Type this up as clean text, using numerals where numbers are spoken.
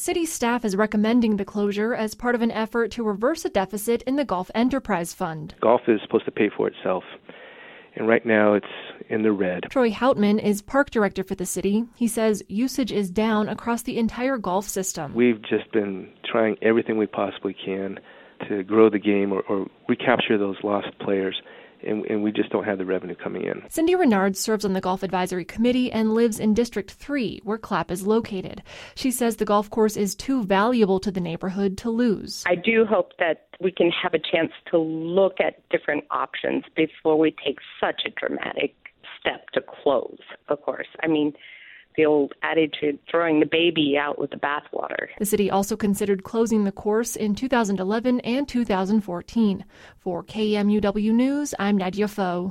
city staff is recommending the closure as part of an effort to reverse a deficit in the Golf Enterprise Fund. Golf is supposed to pay for itself, and right now it's in the red. Troy Houtman is park director for the city. He says usage is down across the entire golf system. We've just been trying everything we possibly can to grow the game or recapture those lost players, and we just don't have the revenue coming in. Cindy Renard serves on the Golf Advisory Committee and lives in District 3, where Clapp is located. She says the golf course is too valuable to the neighborhood to lose. I do hope that we can have a chance to look at different options before we take such a dramatic step to close, of course. I mean, the old attitude, throwing the baby out with the bathwater. The city also considered closing the course in 2011 and 2014. For KMUW News, I'm Nadia Foe.